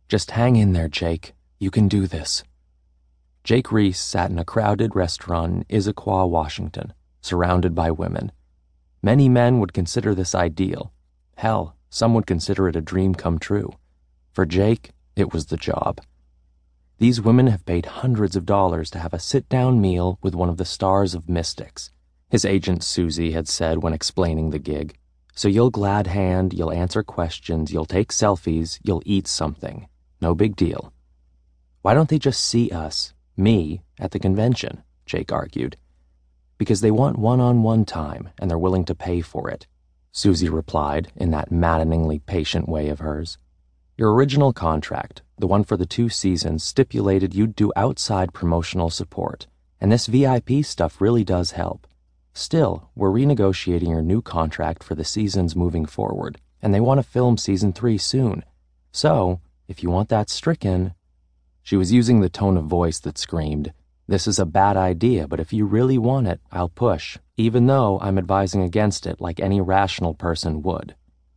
Just hang in there, Jake. You can do this. Jake Reese sat in a crowded restaurant in Issaquah, Washington, surrounded by women. Many men would consider this ideal. Hell, some would consider it a dream come true. For Jake, it was the job. These women have paid hundreds of dollars to have a sit-down meal with one of the stars of Mystics, his agent Susie had said when explaining the gig. So you'll glad hand, you'll answer questions, you'll take selfies, you'll eat something. No big deal. Why don't they just see us, me, at the convention? Jake argued. Because they want one-on-one time, and they're willing to pay for it, Susie replied in that maddeningly patient way of hers. Your original contract, the one for the 2 seasons, stipulated you'd do outside promotional support, and this VIP stuff really does help. Still, we're renegotiating your new contract for the seasons moving forward, and they want to film season 3 soon. So, if you want that stricken... She was using the tone of voice that screamed, "This is a bad idea, but if you really want it, I'll push, even though I'm advising against it like any rational person would."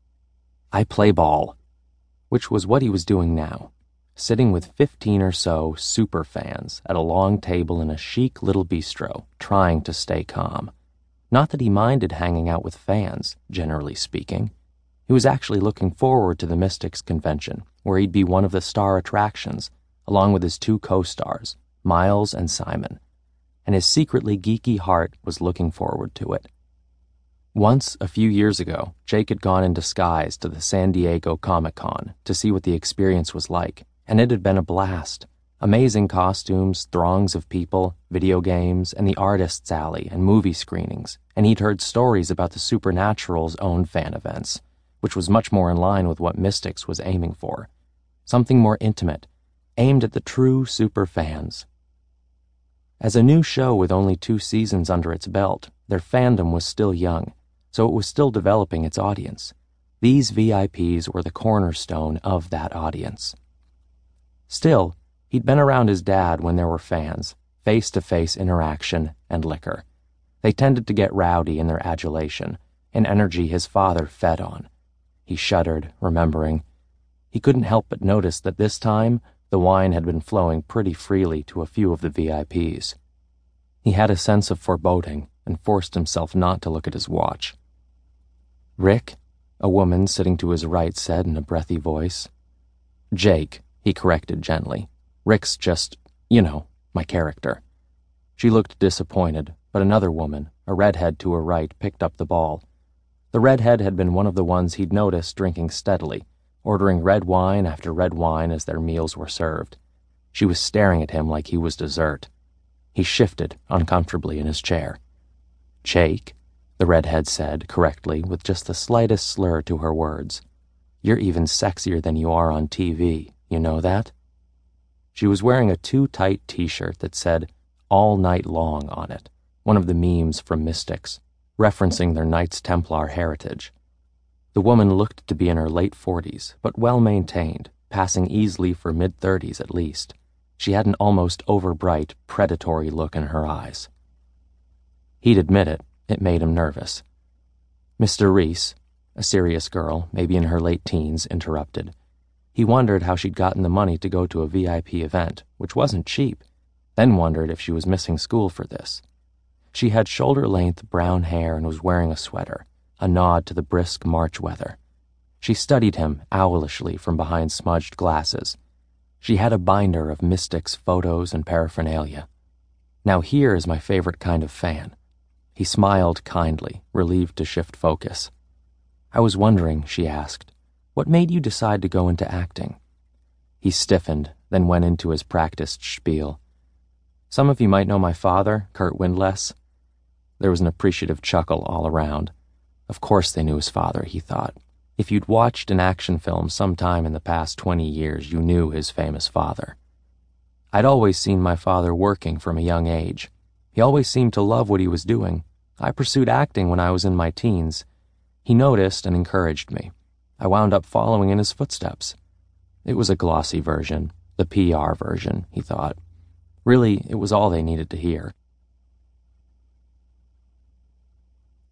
I play ball. Which was what he was doing now, sitting with 15 or so super fans at a long table in a chic little bistro, trying to stay calm. Not that he minded hanging out with fans, generally speaking. He was actually looking forward to the Mystics convention, where he'd be one of the star attractions, along with his 2 co-stars, Miles and Simon, and his secretly geeky heart was looking forward to it. Once, a few years ago, Jake had gone in disguise to the San Diego Comic-Con to see what the experience was like, and it had been a blast. Amazing costumes, throngs of people, video games, and the artist's alley and movie screenings, and he'd heard stories about the Supernatural's own fan events, which was much more in line with what Mystics was aiming for. Something more intimate, aimed at the true super fans. As a new show with only 2 seasons under its belt, their fandom was still young, so it was still developing its audience. These VIPs were the cornerstone of that audience. Still, he'd been around his dad when there were fans, face-to-face interaction, and liquor. They tended to get rowdy in their adulation, an energy his father fed on. He shuddered, remembering. He couldn't help but notice that this time, the wine had been flowing pretty freely to a few of the VIPs. He had a sense of foreboding and forced himself not to look at his watch. "Rick?" a woman sitting to his right said in a breathy voice. "Jake," he corrected gently. "Rick's just, my character." She looked disappointed, but another woman, a redhead to her right, picked up the ball. The redhead had been one of the ones he'd noticed drinking steadily, ordering red wine after red wine as their meals were served. She was staring at him like he was dessert. He shifted uncomfortably in his chair. "Jake," the redhead said correctly with just the slightest slur to her words. "You're even sexier than you are on TV, you know that?" She was wearing a too-tight t-shirt that said "All Night Long" on it, one of the memes from Mystics, referencing their Knights Templar heritage. The woman looked to be in her late 40s, but well-maintained, passing easily for mid-30s at least. She had an almost overbright, predatory look in her eyes. He'd admit it made him nervous. Mr. Reese, a serious girl, maybe in her late teens, interrupted. He wondered how she'd gotten the money to go to a VIP event, which wasn't cheap, then wondered if she was missing school for this. She had shoulder-length brown hair and was wearing a sweater, a nod to the brisk March weather. She studied him owlishly from behind smudged glasses. She had a binder of Mystics photos and paraphernalia. "Now here is my favorite kind of fan." He smiled kindly, relieved to shift focus. "I was wondering," she asked, "what made you decide to go into acting?" He stiffened, then went into his practiced spiel. "Some of you might know my father, Kurt Windless." There was an appreciative chuckle all around. Of course they knew his father, he thought. If you'd watched an action film sometime in the past 20 years, you knew his famous father. "I'd always seen my father working from a young age. He always seemed to love what he was doing. I pursued acting when I was in my teens. He noticed and encouraged me. I wound up following in his footsteps." It was a glossy version, the PR version, he thought. Really, it was all they needed to hear.